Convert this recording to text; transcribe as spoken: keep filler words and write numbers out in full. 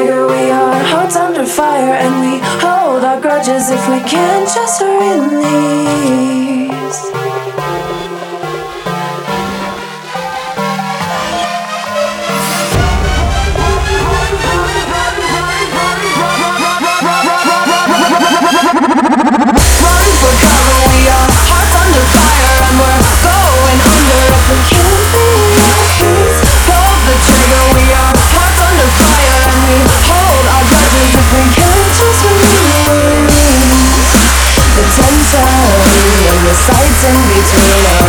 trigger, we are hearts under fire, and we hold our grudges if we can't just release. Run for cover, we are hearts under fire, and we're going under if we can't release. Pull the trigger, we are hearts under fire, and we hold our grudges if we can't just release. The tension and the sights in between us.